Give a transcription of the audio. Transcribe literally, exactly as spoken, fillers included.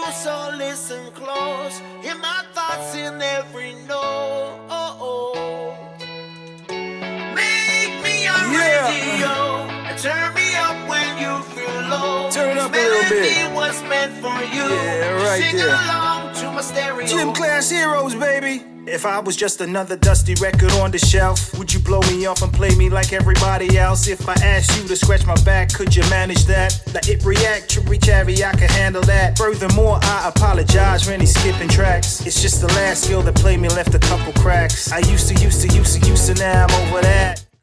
you, so listen close. Hear my thoughts in every note. Make me a Yeah. radio and turn me up when you feel low. Turn This up a little bit. melody was meant for you. Yeah, right Sing there. along to my stereo. Gym Class Heroes, baby. If I was just another dusty record on the shelf, would you blow me off and play me like everybody else? If I asked you to scratch my back, could you manage that? Let it react, Cherry, I can handle that. Furthermore, I apologize for any skipping tracks. It's just the last skill that played me left a couple cracks. I used to, used to, used to, used to, now I'm over that.